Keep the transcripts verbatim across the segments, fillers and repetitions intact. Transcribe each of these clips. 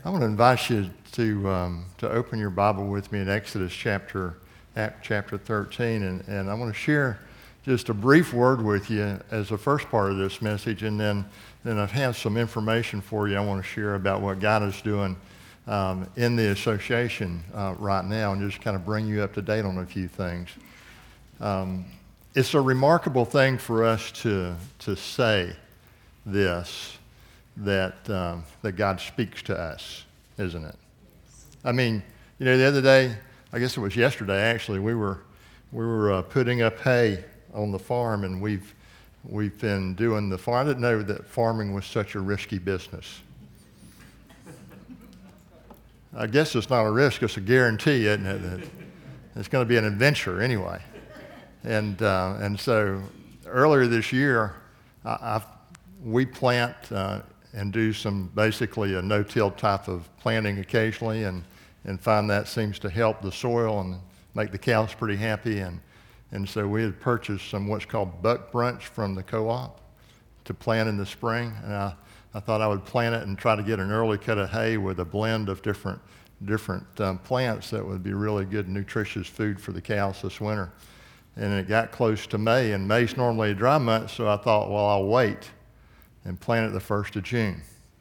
I want to invite you to um, to open your Bible with me in Exodus chapter chapter thirteen, and, and I want to share just a brief word with you as the first part of this message, and then then I've had some information for you I want to share about what God is doing um, in the association uh, right now, and just kind of bring you up to date on a few things. Um, it's a remarkable thing for us to to say this. That um, that God speaks to us, isn't it? I mean, you know, the other day, I guess it was yesterday actually, we were we were uh, putting up hay on the farm, and we've we've been doing the farm. I didn't know that farming was such a risky business. I guess it's not a risk; it's a guarantee, isn't it? It's going to be an adventure anyway. And uh, and so earlier this year, I, I've, we plant. Uh, and do some basically a no-till type of planting occasionally, and, and find that seems to help the soil and make the cows pretty happy. And, and so we had purchased some what's called buck brunch from the co-op to plant in the spring. And I, I thought I would plant it and try to get an early cut of hay with a blend of different, different um, plants that would be really good, nutritious food for the cows this winter. And it got close to May, and May's normally a dry month, so I thought, well, I'll wait and plant it the first of June.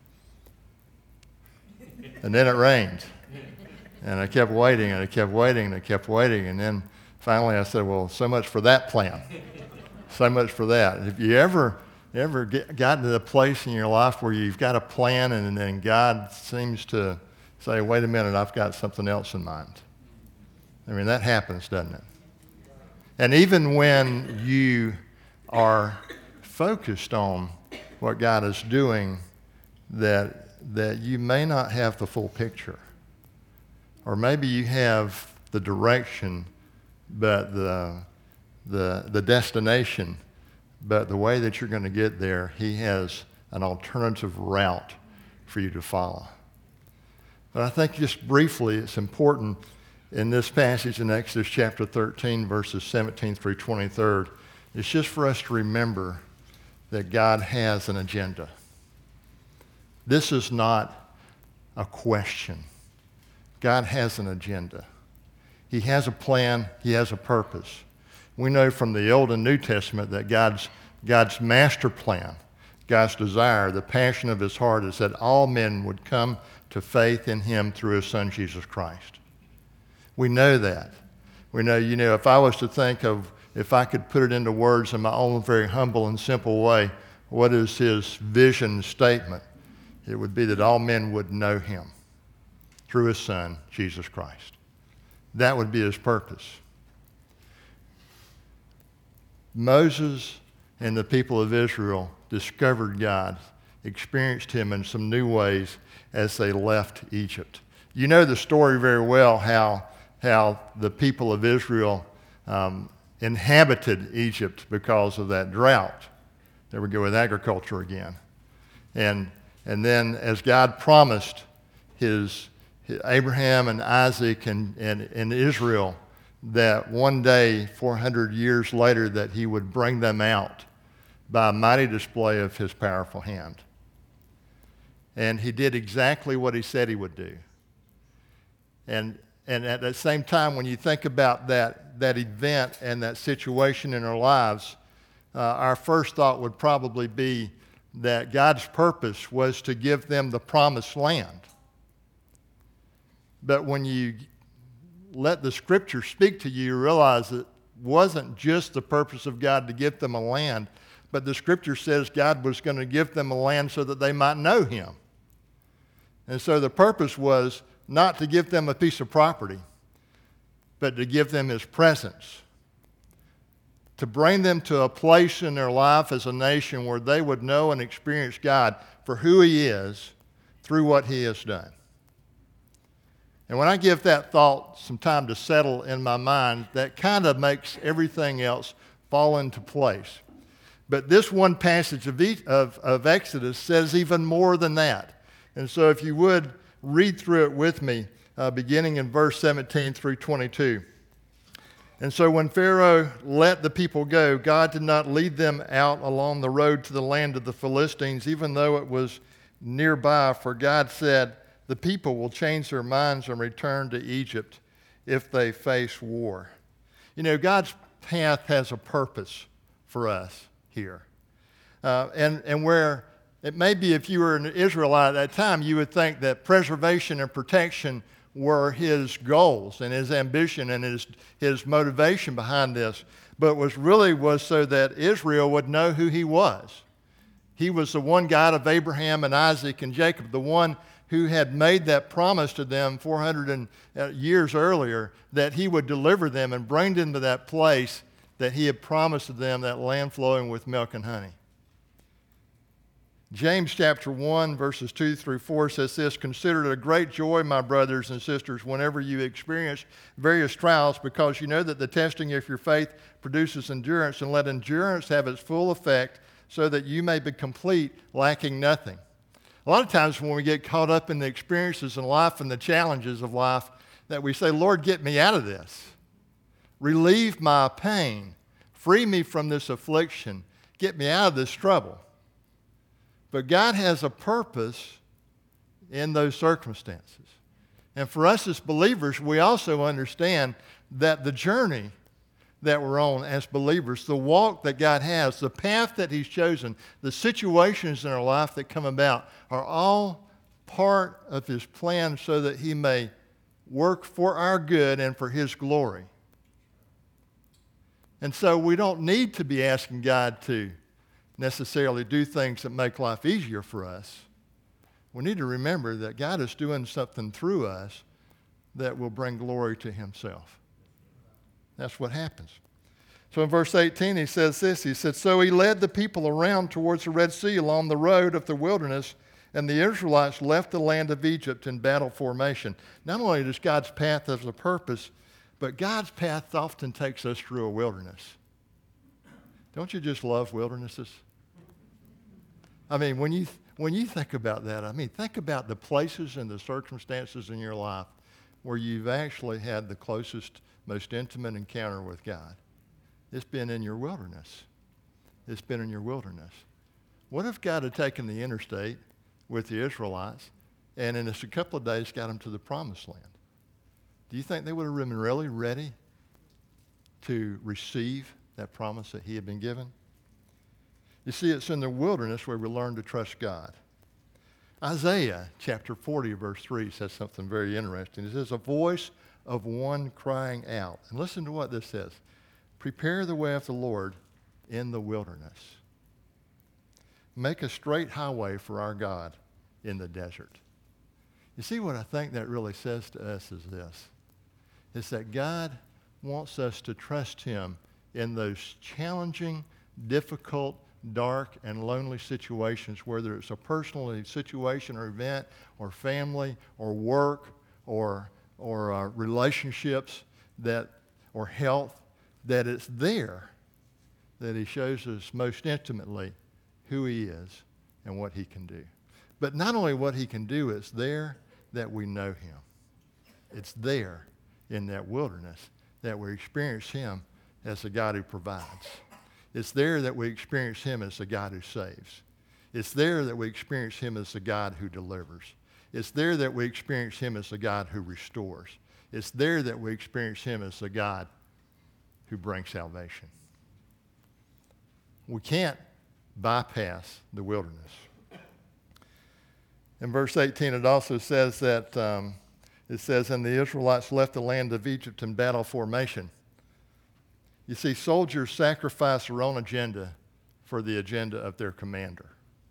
And then it rained. And I kept waiting, and I kept waiting, and I kept waiting. And then finally I said, well, so much for that plan. So much for that. If you ever ever get, gotten to the place in your life where you've got a plan, and then God seems to say, wait a minute, I've got something else in mind. I mean, that happens, doesn't it? And even when you are focused on what God is doing, that that you may not have the full picture. Or maybe you have the direction, but the the the destination, but the way that you're going to get there, he has an alternative route for you to follow. But I think just briefly, it's important in this passage in Exodus chapter thirteen, verses seventeen through twenty-three, it's just for us to remember that God has an agenda. This is not a question. God has an agenda. He has a plan. He has a purpose. We know from the Old and New Testament that God's, God's master plan, God's desire, the passion of his heart is that all men would come to faith in him through his son, Jesus Christ. We know that. We know, you know, if I was to think of If I could put it into words in my own very humble and simple way, what is his vision statement? It would be that all men would know him through his son, Jesus Christ. That would be his purpose. Moses and the people of Israel discovered God, experienced him in some new ways as they left Egypt. You know the story very well, how, how the people of Israel um, inhabited Egypt because of that drought. There we go with agriculture again. And and then as God promised his, his Abraham and Isaac and, and, and Israel that one day, four hundred years later, that he would bring them out by a mighty display of his powerful hand. And he did exactly what he said he would do. And And at the same time, when you think about that, that event and that situation in our lives, uh, our first thought would probably be that God's purpose was to give them the promised land. But when you let the scripture speak to you, you realize it wasn't just the purpose of God to give them a land, but the scripture says God was going to give them a land so that they might know him. And so the purpose was not to give them a piece of property, but to give them his presence. To bring them to a place in their life as a nation where they would know and experience God for who he is through what he has done. And when I give that thought some time to settle in my mind, that kind of makes everything else fall into place. But this one passage of, of, of Exodus says even more than that. And so if you would, read through it with me, uh, beginning in verse seventeen through twenty-two. And so when Pharaoh let the people go, God did not lead them out along the road to the land of the Philistines, even though it was nearby, for God said, the people will change their minds and return to Egypt if they face war. You know, God's path has a purpose for us here. Uh, and, and where it may be if you were an Israelite at that time, you would think that preservation and protection were his goals and his ambition and his, his motivation behind this. But it was really was so that Israel would know who he was. He was the one God of Abraham and Isaac and Jacob, the one who had made that promise to them four hundred years earlier that he would deliver them and bring them to that place that he had promised to them, that land flowing with milk and honey. James chapter one, verses two through four says this, "Consider it a great joy, my brothers and sisters, whenever you experience various trials, because you know that the testing of your faith produces endurance, and let endurance have its full effect, so that you may be complete, lacking nothing." A lot of times when we get caught up in the experiences in life and the challenges of life, that we say, "Lord, get me out of this. Relieve my pain. Free me from this affliction. Get me out of this trouble." But God has a purpose in those circumstances. And for us as believers, we also understand that the journey that we're on as believers, the walk that God has, the path that he's chosen, the situations in our life that come about are all part of his plan so that he may work for our good and for his glory. And so we don't need to be asking God to necessarily do things that make life easier for us. We need to remember that God is doing something through us that will bring glory to himself. That's what happens. So in verse eighteen, he says this. He said, "So he led the people around towards the Red Sea along the road of the wilderness, and the Israelites left the land of Egypt in battle formation." Not only does God's path have a purpose, but God's path often takes us through a wilderness. Don't you just love wildernesses? I mean, when you, when you think about that, I mean, think about the places and the circumstances in your life where you've actually had the closest, most intimate encounter with God. It's been in your wilderness. It's been in your wilderness. What if God had taken the interstate with the Israelites and in just a couple of days got them to the promised land? Do you think they would have been really ready to receive that promise that he had been given? You see, it's in the wilderness where we learn to trust God. Isaiah chapter forty, verse three says something very interesting. It says, "A voice of one crying out." And listen to what this says. "Prepare the way of the Lord in the wilderness. Make a straight highway for our God in the desert." You see, what I think that really says to us is this. It's that God wants us to trust him in those challenging, difficult, dark, and lonely situations, whether it's a personal situation or event or family or work or, or uh, relationships that, or health, that it's there that he shows us most intimately who he is and what he can do. But not only what he can do, it's there that we know him. It's there in that wilderness that we experience him as the God who provides. It's there that we experience him as the God who saves. It's there that we experience him as the God who delivers. It's there that we experience him as the God who restores. It's there that we experience him as the God who brings salvation. We can't bypass the wilderness. In verse eighteen, it also says that, um, it says, "And the Israelites left the land of Egypt in battle formation." You see, soldiers sacrifice their own agenda for the agenda of their commander.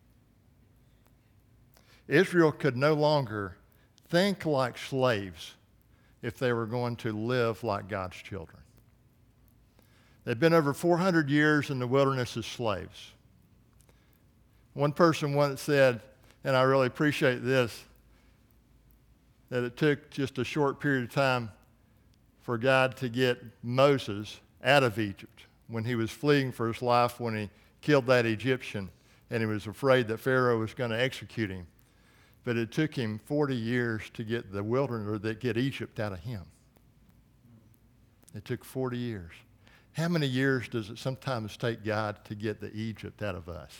Israel could no longer think like slaves if they were going to live like God's children. They've been over four hundred years in the wilderness as slaves. One person once said, and I really appreciate this, that it took just a short period of time for God to get Moses out of Egypt when he was fleeing for his life, when he killed that Egyptian and he was afraid that Pharaoh was going to execute him. But it took him forty years to get the wilderness, or to get Egypt out of him. It took forty years. How many years does it sometimes take God to get the Egypt out of us?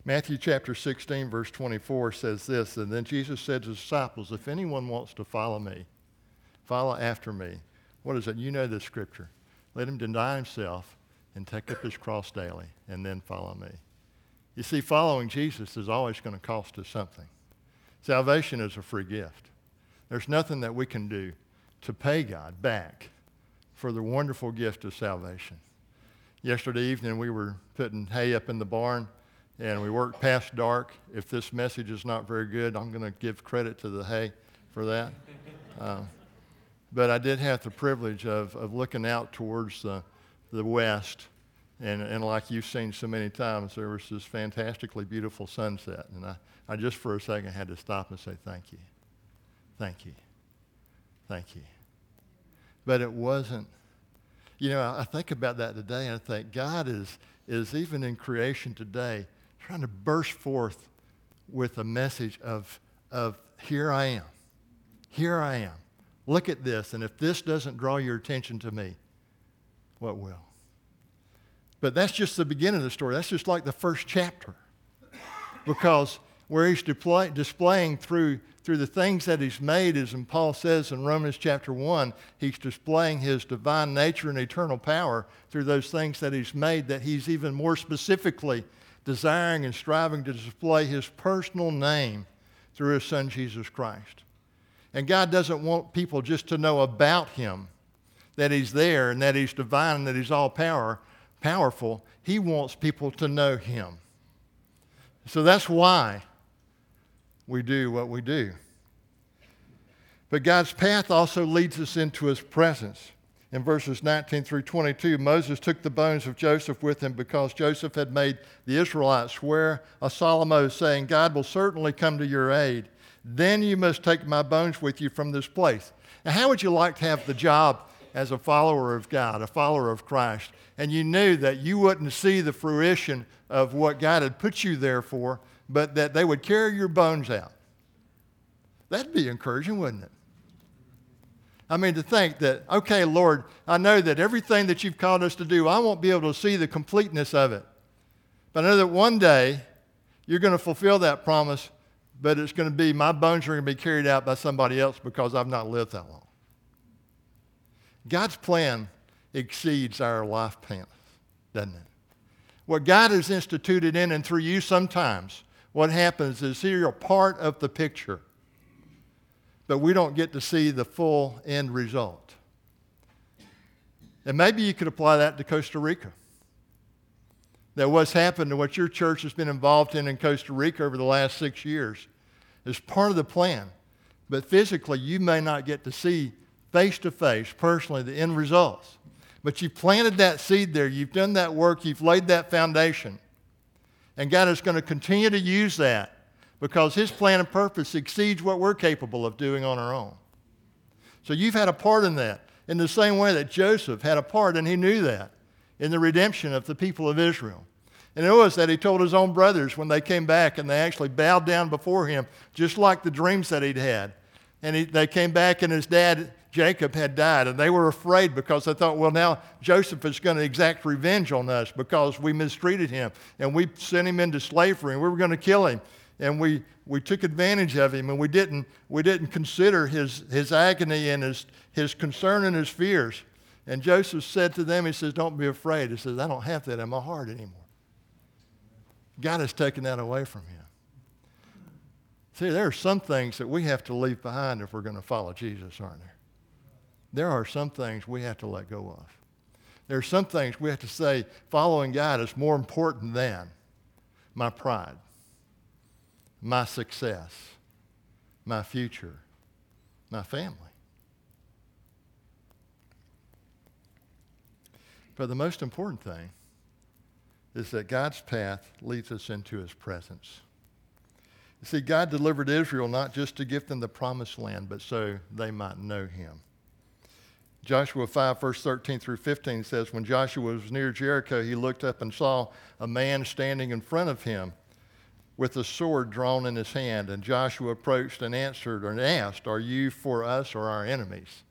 Matthew chapter sixteen, verse twenty-four says this, and then Jesus said to his disciples, if anyone wants to follow me, follow after me. What is it? You know this scripture. Let him deny himself and take up his cross daily, and then follow me. You see, following Jesus is always going to cost us something. Salvation is a free gift. There's nothing that we can do to pay God back for the wonderful gift of salvation. Yesterday evening, we were putting hay up in the barn, and we worked past dark. If this message is not very good, I'm going to give credit to the hay for that. Uh, but I did have the privilege of, of looking out towards the, the west, and, and like you've seen so many times, there was this fantastically beautiful sunset. And I, I just for a second had to stop and say, thank you, thank you, thank you. But it wasn't, you know, I think about that today, and I think God is, is even in creation today trying to burst forth with a message of, of here I am, here I am. Look at this, and if this doesn't draw your attention to me, what will? But that's just the beginning of the story. That's just like the first chapter. Because where he's display, displaying through, through the things that he's made, as Paul says in Romans chapter one, he's displaying his divine nature and eternal power through those things that he's made, that he's even more specifically desiring and striving to display his personal name through his son Jesus Christ. And God doesn't want people just to know about him, that he's there and that he's divine and that he's all power, powerful. He wants people to know him. So that's why we do what we do. But God's path also leads us into his presence. In verses nineteen through twenty-two, Moses took the bones of Joseph with him because Joseph had made the Israelites swear a solemn oath, saying, God will certainly come to your aid. Then you must take my bones with you from this place. Now, how would you like to have the job as a follower of God, a follower of Christ, and you knew that you wouldn't see the fruition of what God had put you there for, but that they would carry your bones out? That'd be encouraging, wouldn't it? I mean, to think that, okay, Lord, I know that everything that you've called us to do, I won't be able to see the completeness of it. But I know that one day you're going to fulfill that promise, but it's going to be, my bones are going to be carried out by somebody else because I've not lived that long. God's plan exceeds our life plan, doesn't it? What God has instituted in and through you sometimes, what happens is you're a part of the picture, but we don't get to see the full end result. And maybe you could apply that to Costa Rica. That what's happened to what your church has been involved in in Costa Rica over the last six years is part of the plan. But physically, you may not get to see face-to-face, personally, the end results. But you planted that seed there. You've done that work. You've laid that foundation. And God is going to continue to use that because his plan and purpose exceeds what we're capable of doing on our own. So you've had a part in that, in the same way that Joseph had a part, and he knew that, in the redemption of the people of Israel. And it was that he told his own brothers when they came back and they actually bowed down before him, just like the dreams that he'd had. And he, they came back and his dad, Jacob, had died. And they were afraid because they thought, well, now Joseph is going to exact revenge on us because we mistreated him. And we sent him into slavery and we were going to kill him. And we, we took advantage of him and we didn't, we didn't consider his, his agony and his, his concern and his fears. And Joseph said to them, he says, don't be afraid. He says, I don't have that in my heart anymore. God has taken that away from him. See, there are some things that we have to leave behind if we're going to follow Jesus, aren't there? There are some things we have to let go of. There are some things we have to say, following God is more important than my pride, my success, my future, my family. But the most important thing is that God's path leads us into his presence. You see, God delivered Israel not just to give them the promised land, but so they might know him. Joshua five, verse thirteen through fifteen says, when Joshua was near Jericho, he looked up and saw a man standing in front of him with a sword drawn in his hand. And Joshua approached and answered and asked, are you for us or our enemies?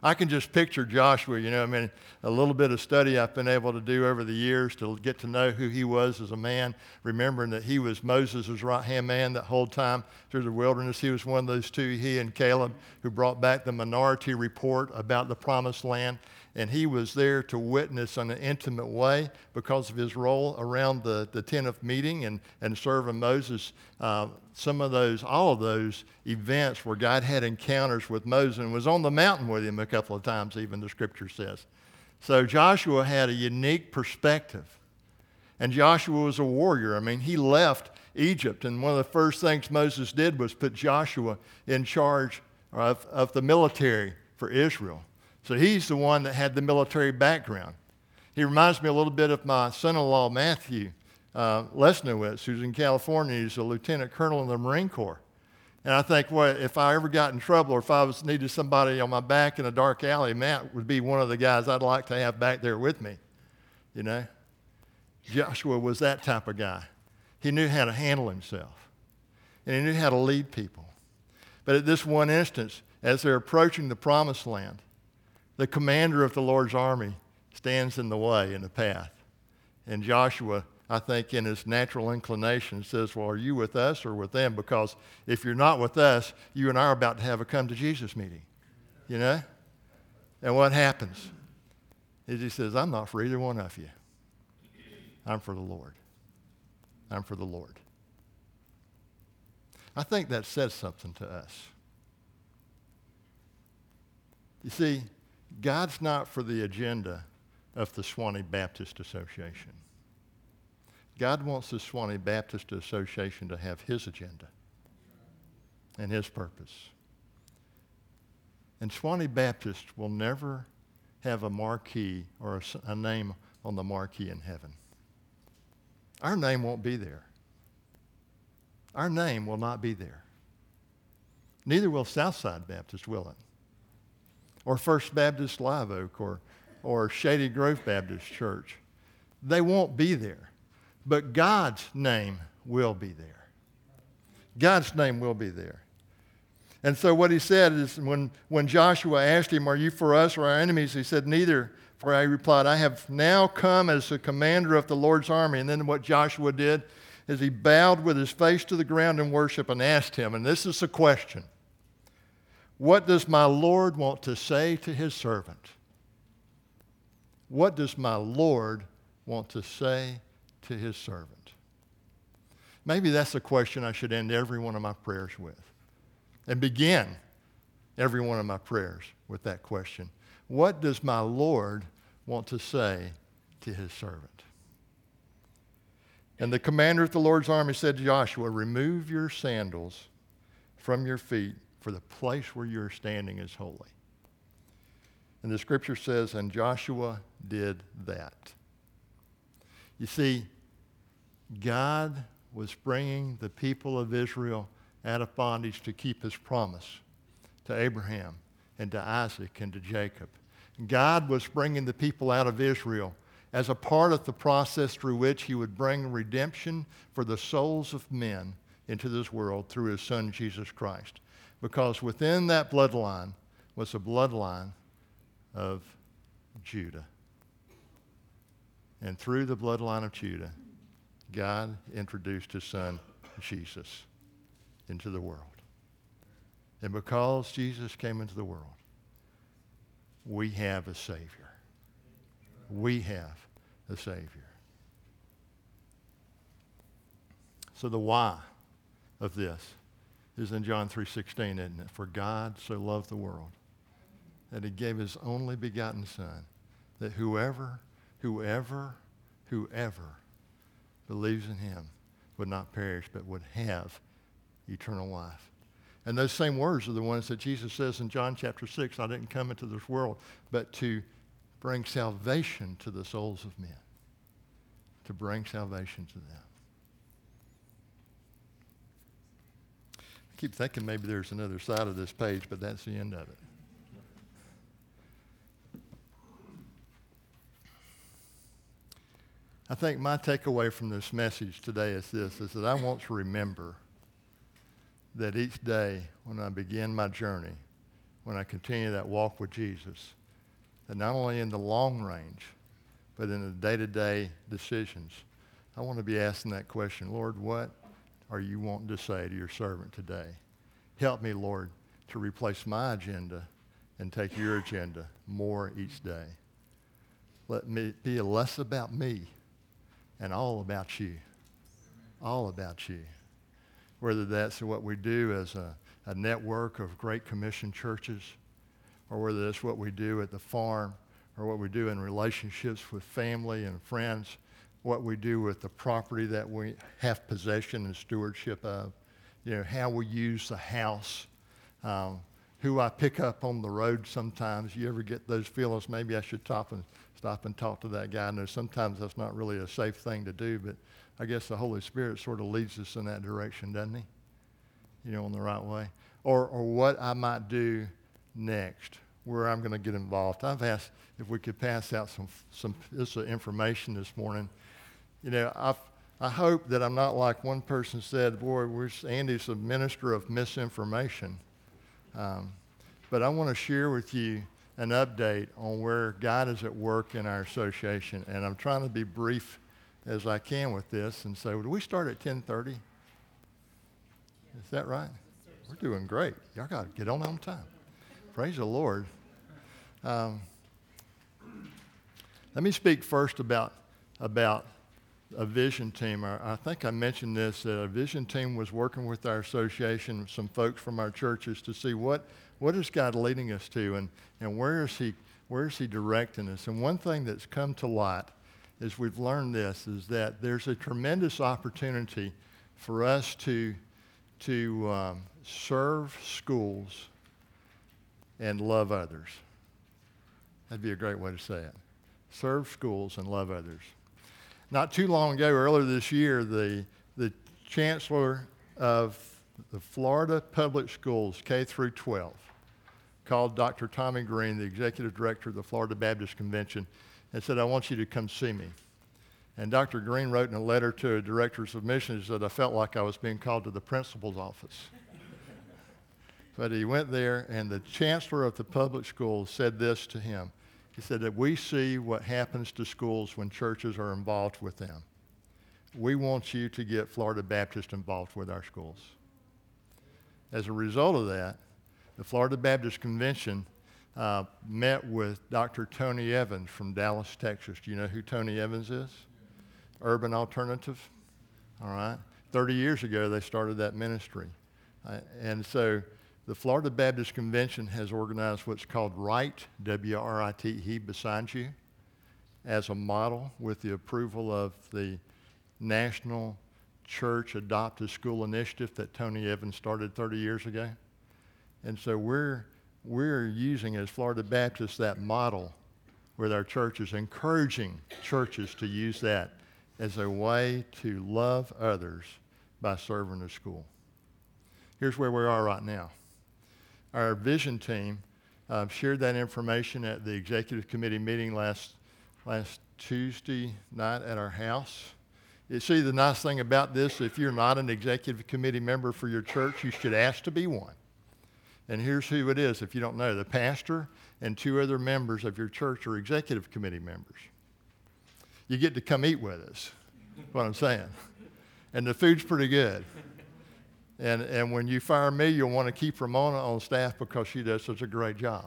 I can just picture Joshua, you know, I mean, a little bit of study I've been able to do over the years to get to know who he was as a man, remembering that he was Moses' right-hand man that whole time through the wilderness. He was one of those two, he and Caleb, who brought back the minority report about the promised land. And he was there to witness in an intimate way because of his role around the, the tent of meeting and, and serving Moses. Uh, some of those, all of those events where God had encounters with Moses and was on the mountain with him a couple of times, even the scripture says. So Joshua had a unique perspective. And Joshua was a warrior. I mean, he left Egypt, and one of the first things Moses did was put Joshua in charge of, of the military for Israel. So he's the one that had the military background. He reminds me a little bit of my son-in-law, Matthew uh, Lesnowitz, who's in California. He's a lieutenant colonel in the Marine Corps. And I think, well, if I ever got in trouble or if I was needed somebody on my back in a dark alley, Matt would be one of the guys I'd like to have back there with me, you know. Joshua was that type of guy. He knew how to handle himself, and he knew how to lead people. But at this one instance, as they're approaching the promised land, the commander of the Lord's army stands in the way, in the path. And Joshua, I think in his natural inclination, says, well, are you with us or with them? Because if you're not with us, you and I are about to have a come to Jesus meeting, you know? And what happens is he says, I'm not for either one of you. I'm for the Lord. I'm for the Lord. I think that says something to us. You see, God's not for the agenda of the Suwannee Baptist Association. God wants the Suwannee Baptist Association to have his agenda and his purpose. And Suwannee Baptist will never have a marquee or a, a name on the marquee in heaven. Our name won't be there. Our name will not be there. Neither will Southside Baptist, will it? Or First Baptist Live Oak, or, or Shady Grove Baptist Church. They won't be there. But God's name will be there. God's name will be there. And so what he said is when, when Joshua asked him, are you for us or our enemies? He said, neither. For I replied, I have now come as the commander of the Lord's army. And then what Joshua did is he bowed with his face to the ground in worship and asked him, and this is the question, what does my Lord want to say to his servant? What does my Lord want to say to his servant? Maybe that's the question I should end every one of my prayers with, and begin every one of my prayers with that question. What does my Lord want to say to his servant? And the commander of the Lord's army said to Joshua, remove your sandals from your feet, for the place where you're standing is holy. And the scripture says, and Joshua did that. You see, God was bringing the people of Israel out of bondage to keep his promise to Abraham and to Isaac and to Jacob. God was bringing the people out of Israel as a part of the process through which he would bring redemption for the souls of men into this world through his son, Jesus Christ. Because within that bloodline was a bloodline of Judah. And through the bloodline of Judah, God introduced his son, Jesus, into the world. And because Jesus came into the world, we have a Savior. We have a Savior. So the why of this is in John three sixteen, isn't it? For God so loved the world that he gave his only begotten Son, that whoever, whoever, whoever believes in him would not perish but would have eternal life. And those same words are the ones that Jesus says in John chapter six, I didn't come into this world but to bring salvation to the souls of men. To bring salvation to them. I keep thinking maybe there's another side of this page, but that's the end of it. I think my takeaway from this message today is this, is that I want to remember that each day when I begin my journey when I continue that walk with Jesus, that not only in the long range, but in the day-to-day decisions, I want to be asking that question, Lord, what are you wanting to say to your servant today? Help me, Lord, to replace my agenda and take your agenda more each day. Let me be less about me and all about you. All about you. Whether that's what we do as a, a network of Great Commission churches, or whether that's what we do at the farm, or what we do in relationships with family and friends, what we do with the property that we have possession and stewardship of, you know, how we use the house, um, who I pick up on the road sometimes. You ever get those feelings, maybe I should stop and, stop and talk to that guy? I know sometimes that's not really a safe thing to do, but I guess the Holy Spirit sort of leads us in that direction, doesn't he? You know, in the right way. Or, or what I might do next, where I'm going to get involved. I've asked if we could pass out some some this information this morning. You know, I've, I hope that I'm not like one person said, boy, we're, Andy's a minister of misinformation. Um, but I want to share with you an update on where God is at work in our association. And I'm trying to be brief as I can with this. And so, do we start at ten thirty? Is that right? We're doing great. Y'all got to get on on time. Praise the Lord. Um, let me speak first about, about a vision team. I, I think I mentioned this, that a vision team was working with our association, some folks from our churches, to see what, what is God leading us to, and, and where is he, where is he directing us. And one thing that's come to light is we've learned this, is that there's a tremendous opportunity for us to, to um, serve schools and love others. That'd be a great way to say it. Serve schools and love others. Not too long ago, earlier this year, the, the chancellor of the Florida Public Schools, K through twelve, called Doctor Tommy Green, the executive director of the Florida Baptist Convention, and said, I want you to come see me. And Doctor Green wrote in a letter to a director's of missions that I felt like I was being called to the principal's office. But he went there, and the chancellor of the public schools said this to him. He said that we see what happens to schools when churches are involved with them. We want you to get Florida Baptist involved with our schools. As a result of that, the Florida Baptist Convention uh, met with Doctor Tony Evans from Dallas, Texas. Do you know who Tony Evans is? Urban Alternative. All right. thirty years ago, they started that ministry. Uh, and so the Florida Baptist Convention has organized what's called RITE, W R I T, he beside you, as a model with the approval of the National Church Adopted School Initiative that Tony Evans started thirty years ago. And so we're, we're using as Florida Baptists that model with our churches, encouraging churches to use that as a way to love others by serving the school. Here's where we are right now. Our vision team uh, shared that information at the executive committee meeting last, last Tuesday night at our house. You see, the nice thing about this, if you're not an executive committee member for your church, you should ask to be one. And here's who it is, if you don't know. The pastor and two other members of your church are executive committee members. You get to come eat with us, is what I'm saying. And the food's pretty good. And, and when you fire me, you'll want to keep Ramona on staff because she does such a great job.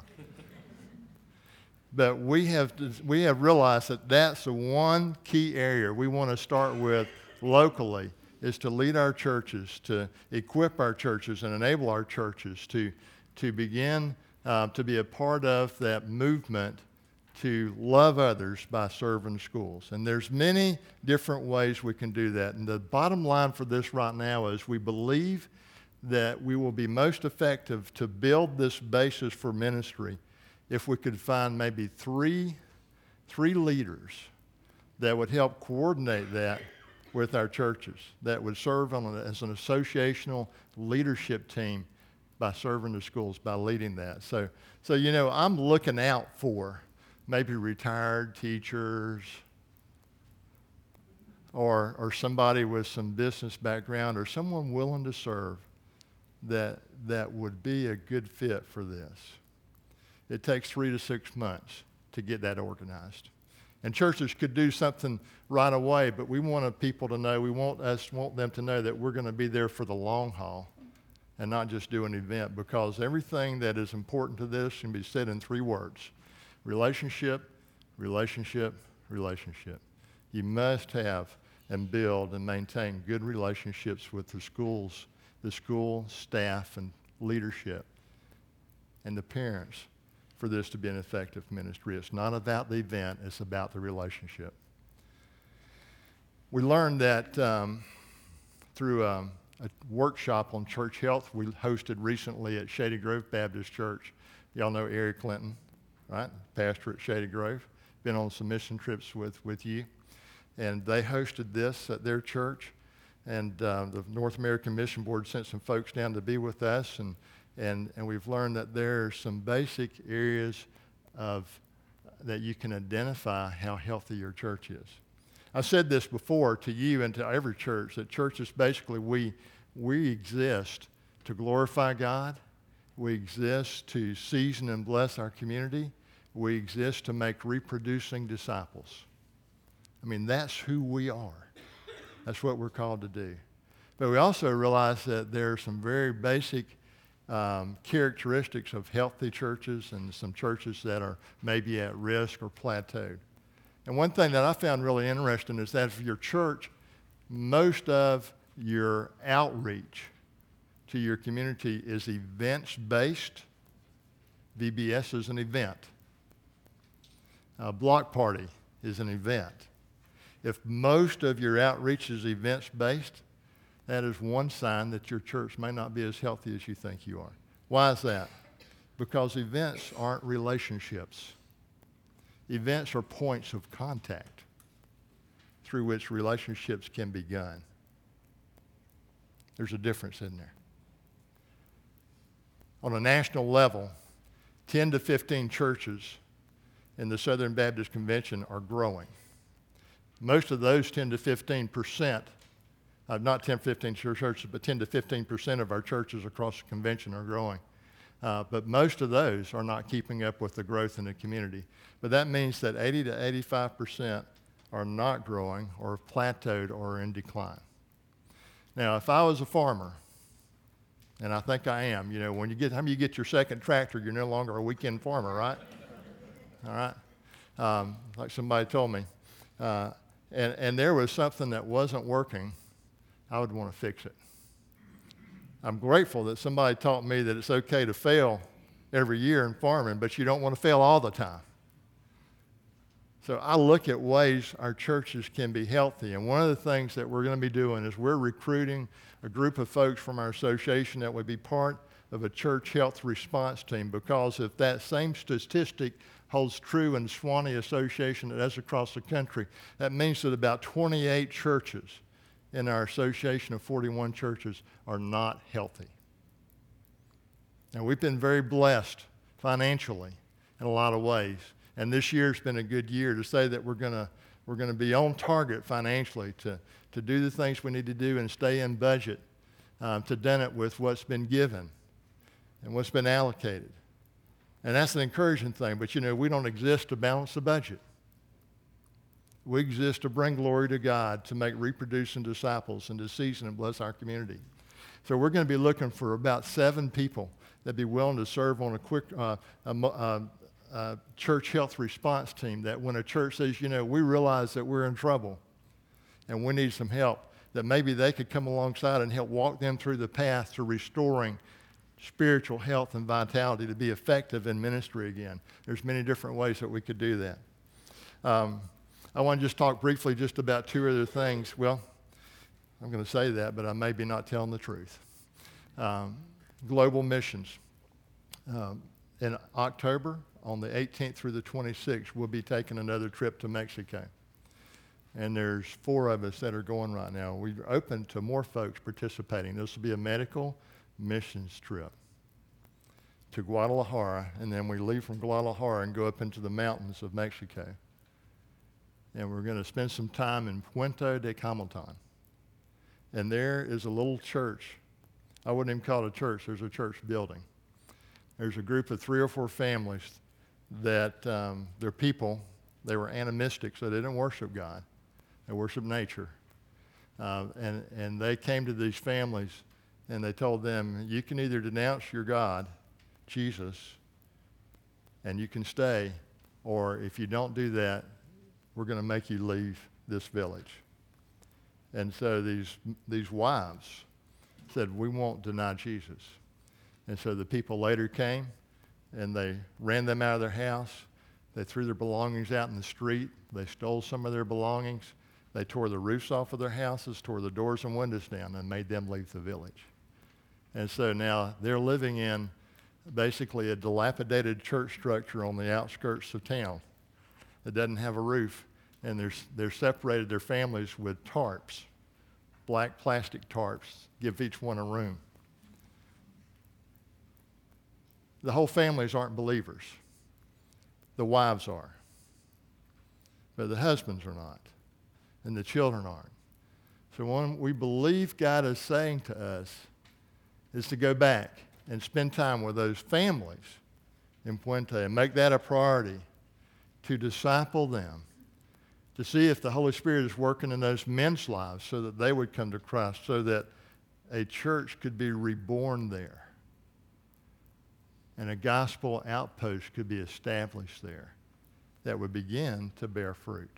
But we have, we have realized that that's the one key area we want to start with locally, is to lead our churches, to equip our churches and enable our churches to, to begin uh, to be a part of that movement to love others by serving schools. And there's many different ways we can do that. And the bottom line for this right now is we believe that we will be most effective to build this basis for ministry if we could find maybe three, three leaders that would help coordinate that with our churches, that would serve on a, as an associational leadership team by serving the schools, by leading that. So, so you know, I'm looking out for maybe retired teachers or, or somebody with some business background or someone willing to serve that, that would be a good fit for this. It takes three to six months to get that organized. And churches could do something right away, but we want people to know, we want us want them to know that we're going to be there for the long haul and not just do an event, because everything that is important to this can be said in three words: relationship, relationship, relationship. You must have and build and maintain good relationships with the schools, the school staff and leadership, and the parents for this to be an effective ministry. It's not about the event, it's about the relationship. We learned that um, through um, a workshop on church health we hosted recently at Shady Grove Baptist Church. Y'all know Eric Clinton, right? Pastor at Shady Grove. Been on some mission trips with, with you. And they hosted this at their church. And uh, the North American Mission Board sent some folks down to be with us. And, and, and we've learned that there are some basic areas of that you can identify how healthy your church is. I said this before to you and to every church, that churches basically, we, we exist to glorify God. We exist to season and bless our community. We exist to make reproducing disciples. I mean, that's who we are. That's what we're called to do. But we also realize that there are some very basic um, characteristics of healthy churches and some churches that are maybe at risk or plateaued. And one thing that I found really interesting is that for your church, most of your outreach to your community is events-based. V B S is an event. A block party is an event. If most of your outreach is events-based, that is one sign that your church may not be as healthy as you think you are. Why is that? Because events aren't relationships. Events are points of contact through which relationships can be begun. There's a difference in there. On a national level, ten to fifteen churches in the Southern Baptist Convention are growing. Most of those ten to fifteen percent, uh, not ten to fifteen churches, but ten to fifteen percent of our churches across the convention are growing. Uh, but most of those are not keeping up with the growth in the community. But that means that eighty to eighty-five percent are not growing or have plateaued or are in decline. Now, if I was a farmer, and I think I am, you know, when you get, how you get your second tractor, you're no longer a weekend farmer, right? All right? Um, like somebody told me. Uh, and, and there was something that wasn't working, I would want to fix it. I'm grateful that somebody taught me that it's okay to fail every year in farming, but you don't want to fail all the time. So I look at ways our churches can be healthy. And one of the things that we're going to be doing is we're recruiting a group of folks from our association that would be part of a church health response team, because if that same statistic holds true in the Suwannee Association and as across the country, that means that about twenty-eight churches in our association of forty-one churches are not healthy. Now, we've been very blessed financially in a lot of ways, and this year's been a good year to say that we're gonna we're gonna be on target financially to, to do the things we need to do and stay in budget, um, to done it with what's been given and what's been allocated. And that's an encouraging thing, but you know, we don't exist to balance the budget. We exist to bring glory to God, to make reproducing disciples, and to season and bless our community. So we're going to be looking for about seven people that'd be willing to serve on a quick uh, a, a, a church health response team, that when a church says, you know, we realize that we're in trouble and we need some help, that maybe they could come alongside and help walk them through the path to restoring spiritual health and vitality to be effective in ministry again. There's many different ways that we could do that. Um, I want to just talk briefly just about two other things. Well, I'm going to say that, but I may be not telling the truth. Um, global missions. Um, in October, on the eighteenth through the twenty-sixth, we'll be taking another trip to Mexico. And there's four of us that are going right now. We're open to more folks participating. This will be a medical missions trip to Guadalajara, and then we leave from Guadalajara and go up into the mountains of Mexico. And we're going to spend some time in Puente de Camotan. And there is a little church. I wouldn't even call it a church. There's a church building There's a group of three or four families that um, their people, they were animistic, so they didn't worship God. They worshiped nature. Uh, and, and they came to these families and they told them, you can either denounce your God, Jesus, and you can stay, or if you don't do that, we're going to make you leave this village. And so these, these wives said, we won't deny Jesus. And so the people later came and they ran them out of their house. They threw their belongings out in the street. They stole some of their belongings. They tore the roofs off of their houses, tore the doors and windows down, and made them leave the village. And so now they're living in basically a dilapidated church structure on the outskirts of town that doesn't have a roof. And they're, they're separated their families with tarps, black plastic tarps, give each one a room. The whole families aren't believers. The wives are. But the husbands are not. And the children aren't. So when we believe God is saying to us is to go back and spend time with those families in Puente and make that a priority to disciple them, to see if the Holy Spirit is working in those men's lives so that they would come to Christ, so that a church could be reborn there and a gospel outpost could be established there that would begin to bear fruit.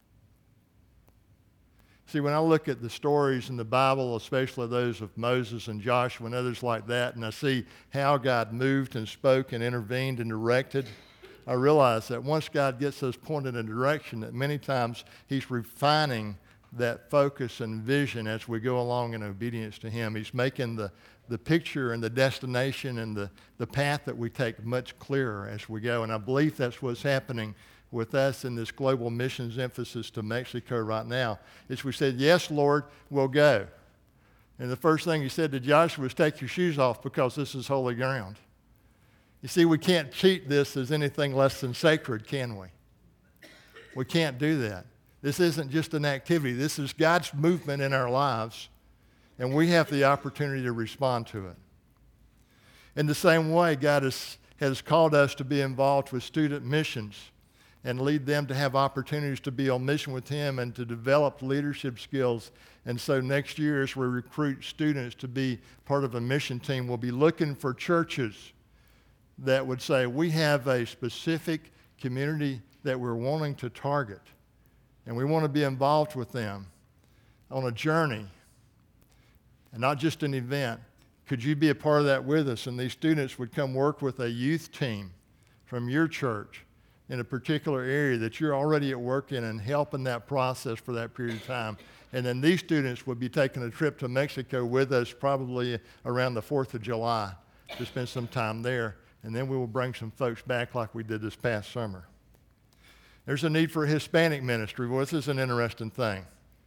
See, when I look at the stories in the Bible, especially those of Moses and Joshua and others like that, and I see how God moved and spoke and intervened and directed, I realize that once God gets us pointed in a direction, that many times he's refining that focus and vision as we go along in obedience to him. He's making the, the picture and the destination and the, the path that we take much clearer as we go. And I believe that's what's happening with us in this global missions emphasis to Mexico right now, is we said, yes, Lord, we'll go. And the first thing he said to Joshua was, take your shoes off because this is holy ground. You see, we can't treat this as anything less than sacred, can we? We can't do that. This isn't just an activity. This is God's movement in our lives, and we have the opportunity to respond to it. In the same way, God has, has called us to be involved with student missions and lead them to have opportunities to be on mission with him and to develop leadership skills. And so next year, as we recruit students to be part of a mission team, we'll be looking for churches that would say, we have a specific community that we're wanting to target, and we want to be involved with them on a journey and not just an event. Could you be a part of that with us? And these students would come work with a youth team from your church in a particular area that you're already at work in and helping that process for that period of time. And then these students would be taking a trip to Mexico with us probably around the fourth of July to spend some time there. And then we will bring some folks back like we did this past summer. There's a need for a Hispanic ministry. Well, this is an interesting thing.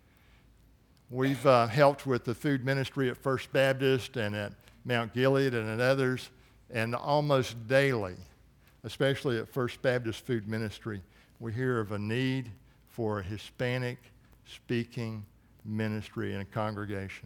We've uh, helped with the food ministry at First Baptist and at Mount Gilead and at others, and almost daily, especially at First Baptist Food Ministry, we hear of a need for a Hispanic-speaking ministry in a congregation.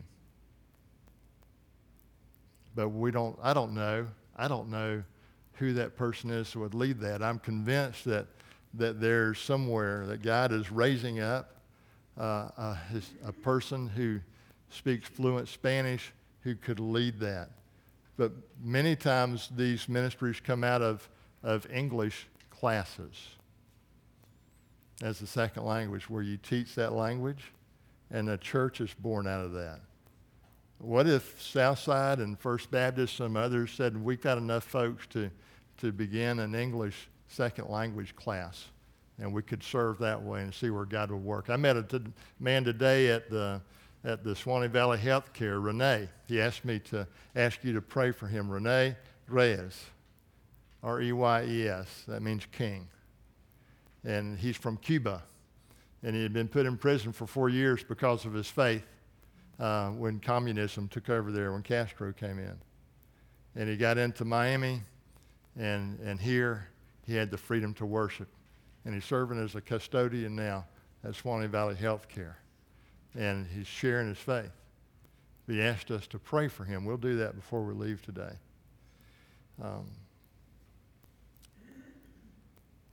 But we don't, I don't know, I don't know who that person is who would lead that. I'm convinced that, that there's somewhere that God is raising up uh, a, his, a person who speaks fluent Spanish who could lead that. But many times these ministries come out of of English classes as a second language, where you teach that language and a church is born out of that. What if Southside and First Baptist, some others, said we've got enough folks to, to begin an English second language class, and we could serve that way and see where God would work. I met a t- man today at the at the Swanee Valley Healthcare, Renee. He asked me to ask you to pray for him. Renee Reyes. R E Y E S, that means king. And he's from Cuba. And he had been put in prison for four years because of his faith uh, when communism took over there, when Castro came in. And he got into Miami, and, and here he had the freedom to worship. And he's serving as a custodian now at Swanee Valley Healthcare. And he's sharing his faith. He asked us to pray for him. We'll do that before we leave today. Um,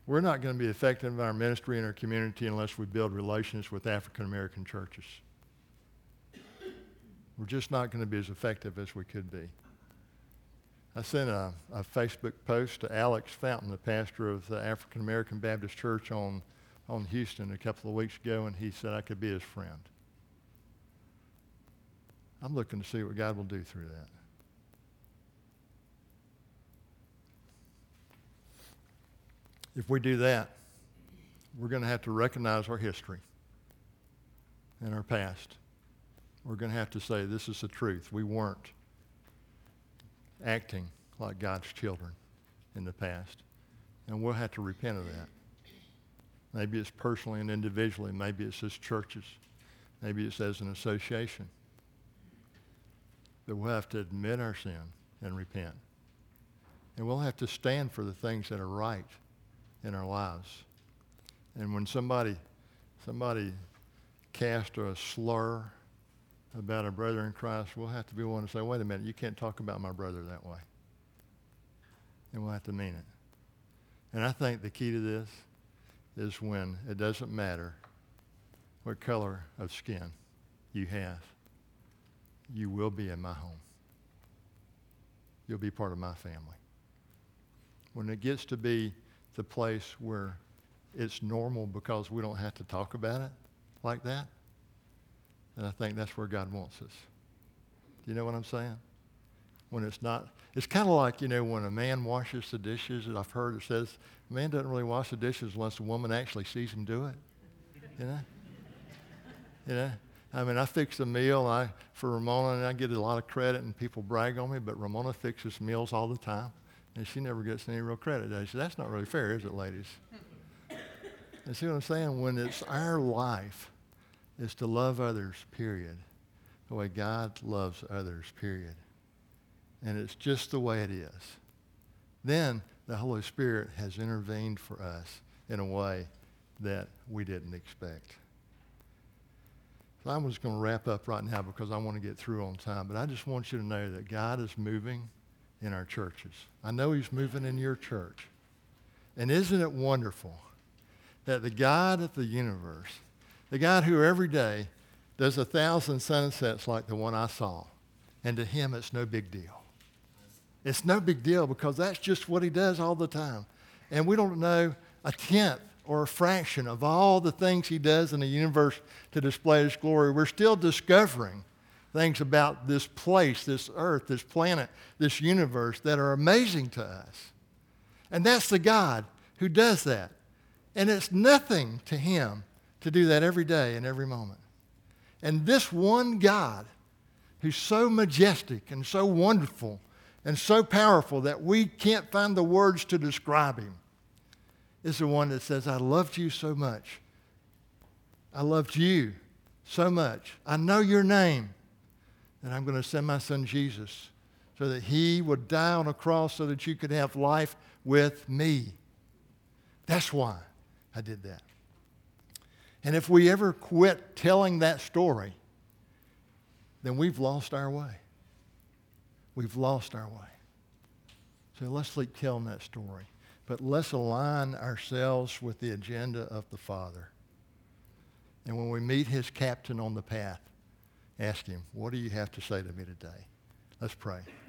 We're not going to be effective in our ministry and our community unless we build relations with African American churches. We're just not going to be as effective as we could be. I sent a, a Facebook post to Alex Fountain, the pastor of the African American Baptist Church on, on Houston a couple of weeks ago, and he said I could be his friend. I'm looking to see what God will do through that. If we do that, we're going to have to recognize our history and our past. We're going to have to say, this is the truth. We weren't acting like God's children in the past. And we'll have to repent of that. Maybe it's personally and individually. Maybe it's as churches. Maybe it's as an association. But we'll have to admit our sin and repent. And we'll have to stand for the things that are right in our lives. And when somebody somebody casts a slur about a brother in Christ, we'll have to be one to say, wait a minute, you can't talk about my brother that way. And we'll have to mean it. And I think the key to this is when it doesn't matter what color of skin you have, you will be in my home. You'll be part of my family. When it gets to be the place where it's normal because we don't have to talk about it like that, and I think that's where God wants us. Do you know what I'm saying? When it's not, it's kind of like, you know, when a man washes the dishes, and I've heard it says, a man doesn't really wash the dishes unless the woman actually sees him do it. You know? You know? I mean, I fix a meal I, for Ramona, and I get a lot of credit, and people brag on me, but Ramona fixes meals all the time, and she never gets any real credit. I say, that's not really fair, is it, ladies? You see what I'm saying? When it's our life, is to love others, period, the way God loves others, period. And it's just the way it is. Then the Holy Spirit has intervened for us in a way that we didn't expect. So I'm just going to wrap up right now because I want to get through on time. But I just want you to know that God is moving in our churches. I know he's moving in your church. And isn't it wonderful that the God of the universe, the God who every day does a thousand sunsets like the one I saw, and to him it's no big deal. It's no big deal because that's just what he does all the time. And we don't know a tenth or a fraction of all the things he does in the universe to display his glory. We're still discovering things about this place, this earth, this planet, this universe that are amazing to us. And that's the God who does that. And it's nothing to him to do that every day and every moment. And this one God who's so majestic and so wonderful and so powerful that we can't find the words to describe him is the one that says, I loved you so much. I loved you so much. I know your name. And I'm going to send my son Jesus so that he would die on a cross so that you could have life with me. That's why I did that. And if we ever quit telling that story, then we've lost our way. We've lost our way. So let's keep telling that story. But let's align ourselves with the agenda of the Father. And when we meet his captain on the path, ask him, what do you have to say to me today? Let's pray.